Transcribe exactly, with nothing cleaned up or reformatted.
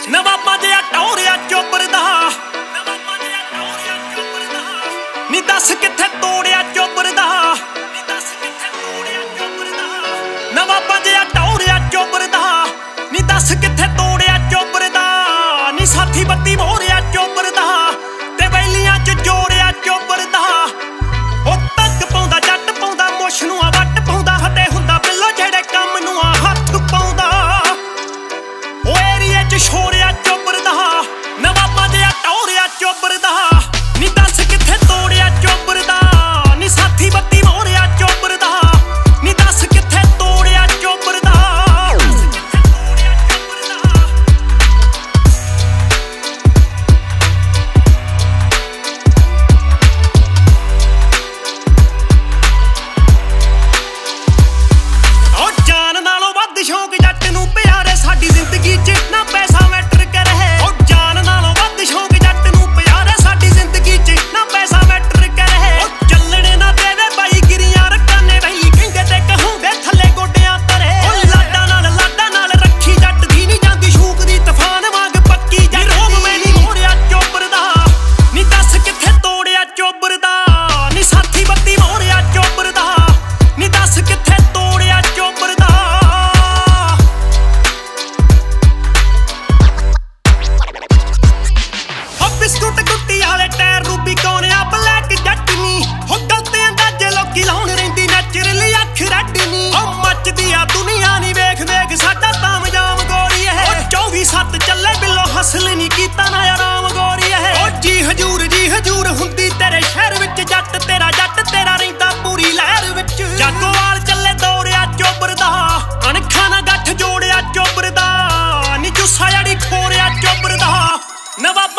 ਨਵਾਬਾਂ ਜਿਹਾ ਟੌਰਿਆ ਚੋਬਰ ਦਾ ਨੀ ਦੱਸ ਕਿੱਥੇ ਤੋੜਿਆ ਚੋਬਰ ਦਾ ਨਵਾਬਾਂ ਜਿਹਾ ਟੌਰਿਆ ਚੋਬਰ ਦਾ ਨੀ ਦੱਸ ਕਿੱਥੇ ਤੋੜਿਆ ਚੋਬਰ ਦਾ ਨੀ ਸਾਥੀ ਬੱਤੀ ਮੋਰਿਆ ਚੋਬਰ ਦਾ ਤੇ ਵੈਲੀਆਂ ਚ ਜੋੜਿਆ ਚੋਬਰ ਦਾ ਉਹ ਤੱਕ ਪਾਉਂਦਾ ਜੱਟ ਪਾਉਂਦਾ ਮੁੱਛ ਨੂੰ ਆ ਵੱਟ ਪਾਉਂਦਾ ਹੱਡੇ ਹੁੰਦਾ ਬਿੱਲੋ ਜਿਹੜੇ ਕੰਮ ਨੂੰ ਆ ਹੱਥ ਪਾਉਂਦਾ ਉਹ ਏਰੀਏ ਚ ਛੋੜਿਆ ਚੋਬਰ ਦਾ ਨਵਾਬਾਂ ਜਿਹਾ ਟੌਰਿਆ ਚੋਬਰ ਦਾ ਨੀ ਦੱਸ ਕਿੱਥੇ ਤੋੜਿਆ ਚੋਬਰ ਦਾ ਨੀ ਸਾਥੀ ਬੱਤੀ ਮੋਰਿਆ ਚੋਬਰ ਦਾ ਨੀ ਦੱਸ ਕਿੱਥੇ ਤੋੜਿਆ ਚੋਬਰ ਦਾ ਉਹ ਜਾਨ ਨਾਲੋਂ ਵੱਧ ਸ਼ੌਕ ਜੱਟ ਨੂੰ ਪਿਆਰੇ ਸਾਡੀ ਜ਼ਿੰਦਗੀ ਚ ਨਾ ਪੈਸਾ ਮੈਟਰ ਕਰੇ ਉਹ ਜਾਨ ਨਾਲੋਂ ਵੱਧ ਸ਼ੌਕ ਜੱਟ ਨੂੰ ਪਿਆਰੇ ਸਾਡੀ ਜ਼ਿੰਦਗੀ ਚ ਨਾ ਪੈਸਾ ਮੈਟਰ ਕਰੇ ਉਹ ਚੱਲਣੇ ਨਾ ਦੇਵੇ ਬਾਈ ਗਿਰੀਆਂ ਰਕਾਨੇ ਬਈ ਖਿੰਗੇ ਤੇ ਕਹੂੰਗੇ ਥੱਲੇ ਗੋਡਿਆਂ ਤਰੇ ਉਹ ਲਾਡਾ ਨਾਲ ਲਾਡਾ ਨਾਲ ਰੱਖੀ ਜੱਟ ਦੀ ਨਹੀਂ ਜਾਂਦੀ ਸ਼ੂਕ ਦੀ ਤੂਫਾਨ ਵਾਂਗ ਪੱਕੀ ਜੱਟ ਰੋਬ ਮੈਂ ਨਹੀਂ ਮੋੜਿਆ ਚੋਬਰ ਦਾ ਨੀ ਦੱਸ ਕਿੱਥੇ ਤੋੜਿਆ ਚੋਬਰ ਦਾ ਨੀ ਸਾਥੀ ਬੱਤੀ ਮੋੜਿਆ ਚੋਬਰ ਦਾ ਨੀ ਦੱਸ ਕਿੱਥੇ ਤੋੜਿਆ ਚੋਬਰ ਦਾ ਬਿਸਕੁਟ ਗੁੱਟੀ ਵਾਲੇ ਟਾਇਰ ਨੂੰ ਬਿਕਾਉਣਿਆ ਬਲੈਕ ਜੱਟ ਨੀ ਹੋ ਗਲਤੇ ਅੰਦਾਜ਼ੇ ਲੋਕੀ ਲਾਉਣ ਰਹਿੰਦੀ ਨੈਚੁਰਲੀ ਅੱਖ ਰੱਡ ਨੀ ਉਹ ਮੱਚਦੀ ਆ ਦੁਨੀਆ ਨੀ ਵੇਖ ਵੇਖ ਸਾਡਾ ਤਾਮਜਾਮ ਗੋਰੀ ਇਹ ਚੌਵੀ ਸੱਤ ਚੱਲੇ ਬਿੱਲੋ ਹਸਲ ਨੀ ਕੀਤਾ ਨਾ ਆਰਾਮ ਗੋਰੀ ਇਹ ਉਹ ਜੀ ਹਜੂਰ ਜੀ ਹਜੂਰ ਹੁੰਦੀ ਤੇਰੇ ਸ਼ਹਿਰ ਵਿੱਚ ਜੱਟ ਤੇਰਾ ਜੱਟ ਤੇਰਾ ਰਹਿੰਦਾ ਪੂਰੀ ਲਹਿਰ ਵਿੱਚ ਜਾਗੋਵਾਲ ਚੱਲੇ ਦੌੜਿਆ ਚੋਬਰ ਦਾ ਅਣਖਾਂ ਨਾਲ ਗੱਠ ਜੋੜਿਆ ਚੋਬਰ ਦਾ ਨੀ ਜੁੱਸਾ ਜੜੀ ਖੋਰਿਆ ਚੋਬਰ ਦਾ ਨਵਾਬ